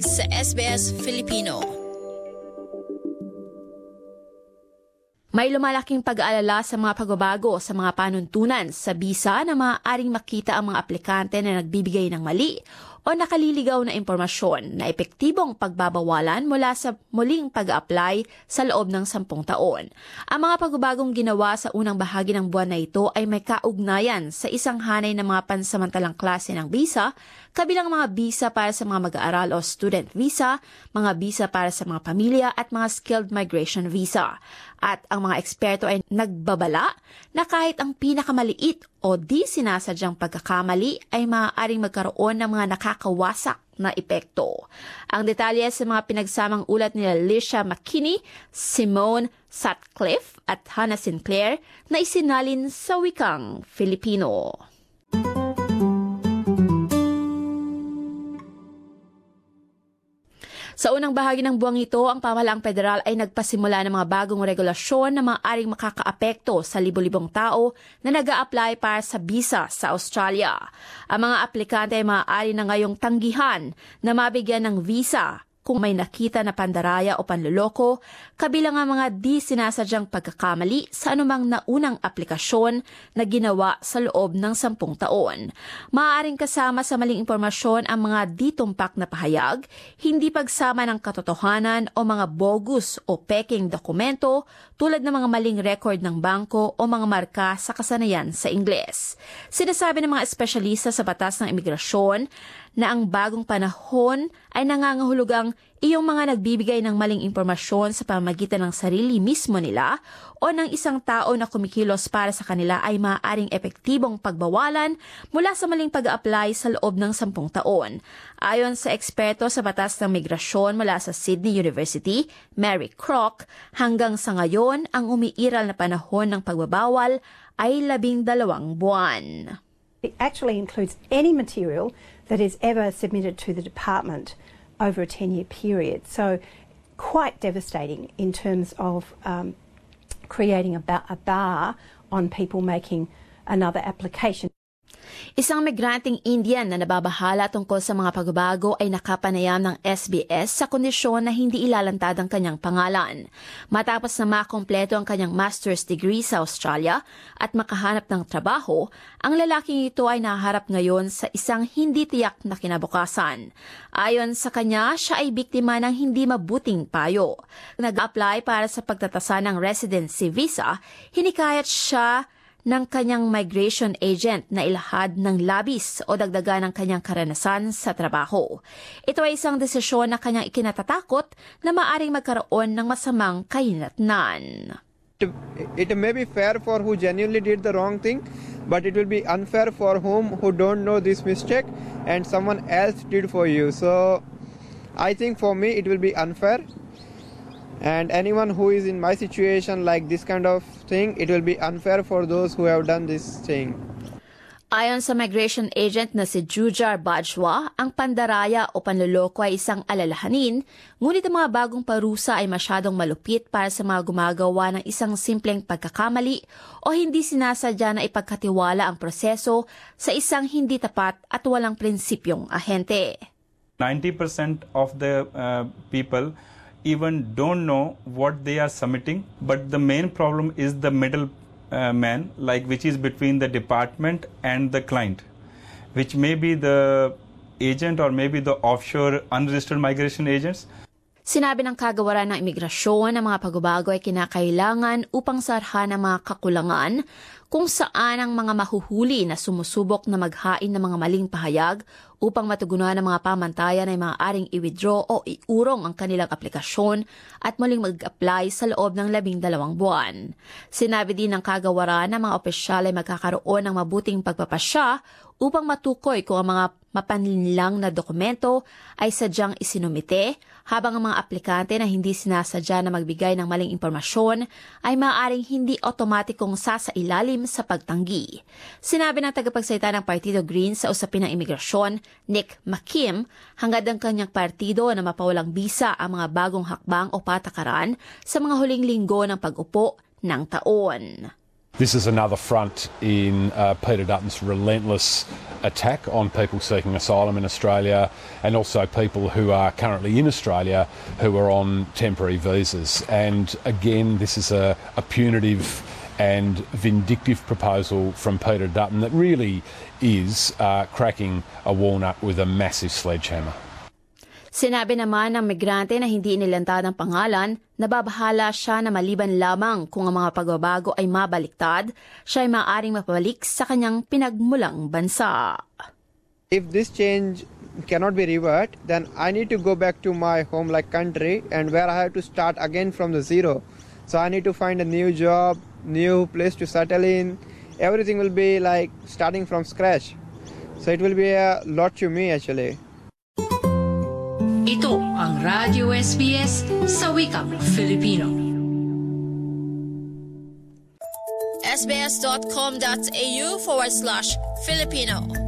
pakikinig sa SBS Filipino. May lumalaking pag-aalala sa mga pagbabago sa mga panuntunan sa bisa na maaaring makita ang mga aplikante na nagbibigay ng mali o nakaliligaw na impormasyon na epektibong pagbabawalan mula sa muling pag-a-apply sa loob ng 10 taon. Ang mga pagbabagong ginawa sa unang bahagi ng buwan na ito ay may kaugnayan sa isang hanay ng mga pansamantalang klase ng visa, kabilang mga visa para sa mga mag-aaral o student visa, mga visa para sa mga pamilya at mga skilled migration visa. At ang mga eksperto ay nagbabala na kahit ang pinakamaliit o di sinasadyang pagkakamali ay maaaring magkaroon ng mga nakakawasak na epekto. Ang detalye sa mga pinagsamang ulat nila Alicia McKinney, Simone Sutcliffe at Hannah Sinclair na isinalin sa wikang Filipino. Sa unang bahagi ng buwang ito, ang pamahalaang federal ay nagpasimula ng mga bagong regulasyon na maaaring makakaapekto sa libo-libong tao na nag-a-apply para sa visa sa Australia. Ang mga aplikante ay maaari na ngayong tanggihan na mabigyan ng visa kung may nakita na pandaraya o panloloko, kabilang ang mga di sinasadyang pagkakamali sa anumang naunang aplikasyon na ginawa sa loob ng 10 taon. Maaaring kasama sa maling impormasyon ang mga di tumpak na pahayag, hindi pagsama ng katotohanan o mga bogus o peking dokumento tulad ng mga maling record ng bangko o mga marka sa kasanayan sa Ingles. Sinasabi ng mga espesyalista sa batas ng imigrasyon na ang bagong panahon ay nangangahulugang iyong mga nagbibigay ng maling impormasyon sa pamamagitan ng sarili mismo nila o ng isang tao na kumikilos para sa kanila ay maaaring epektibong pagbawalan mula sa maling pag-a-apply sa loob ng 10 taon. Ayon sa eksperto sa batas ng migrasyon mula sa Sydney University, Mary Crock, hanggang sa ngayon ang umiiral na panahon ng pagbabawal ay 12 buwan. It actually includes any material that is ever submitted to the department over a 10-year period. So quite devastating in terms of creating a bar on people making another application. Isang migranteng Indian na nababahala tungkol sa mga pagbabago ay nakapanayam ng SBS sa kondisyon na hindi ilalantad ang kanyang pangalan. Matapos na makompleto ang kanyang master's degree sa Australia at makahanap ng trabaho, ang lalaking ito ay naharap ngayon sa isang hindi tiyak na kinabukasan. Ayon sa kanya, siya ay biktima ng hindi mabuting payo. Nag-apply para sa pagtatasa ng residency visa, hinikayat siya ng kanyang migration agent na ilahad ng labis o dagdagan ng kanyang karanasan sa trabaho. Ito ay isang desisyon na kanyang ikinatatakot na maaring magkaroon ng masamang kahinatnan. It may be fair for who genuinely did the wrong thing, but it will be unfair for who don't know this mistake and someone else did for you. So I think for me it will be unfair. And anyone who is in my situation like this kind of thing, it will be unfair for those who have done this thing. Ayon sa migration agent na si Jujar Bajwa, ang pandaraya o panloloko ay isang alalahanin, ngunit ang mga bagong parusa ay masyadong malupit para sa mga gumagawa ng isang simpleng pagkakamali o hindi sinasadya na ipagkatiwala ang proseso sa isang hindi tapat at walang prinsipyong ahente. 90% of the people even don't know what they are submitting, but the main problem is the middle man, like which is between the department and the client, which may be the agent or maybe the offshore unregistered migration agents. Sinabi ng kagawaran ng imigrasyon na mga pagbabago ay kinakailangan upang sarhan ang mga kakulangan kung saan ang mga mahuhuli na sumusubok na maghain ng mga maling pahayag upang matugunan ang mga pamantayan ay maaaring i-withdraw o iurong ang kanilang aplikasyon at muling mag-apply sa loob ng 12 buwan. Sinabi din ng kagawaran na mga opisyal ay magkakaroon ng mabuting pagpapasya upang matukoy kung ang mga mapanlinlang na dokumento ay sadyang isinumite, habang ang mga aplikante na hindi sinasadya na magbigay ng maling impormasyon ay maaaring hindi otomatikong sasailalim sa pagtanggi. Sinabi ng tagapagsalita ng Partido Green sa usapin ng imigrasyon, Nick McKim, hangad ang kanyang partido na mapawalang bisa ang mga bagong hakbang o patakaran sa mga huling linggo ng pag-upo ng taon. This is another front in Peter Dutton's relentless attack on people seeking asylum in Australia, and also people who are currently in Australia who are on temporary visas. And again, this is a punitive and vindictive proposal from Peter Dutton that really is cracking a walnut with a massive sledgehammer. Sinabi naman ng migrante na hindi inilantad ang pangalan, nababahala siya na maliban lamang kung ang mga pagbabago ay mabaliktad, siya ay maaaring mapabalik sa kanyang pinagmulang bansa. If this change cannot be reversed, then I need to go back to my home-like country and where I have to start again from the zero. So I need to find a new job, new place to settle in. Everything will be like starting from scratch. So it will be a lot to me actually. Ito ang Radyo SBS sa wikang Filipino. sbs.com.au/Filipino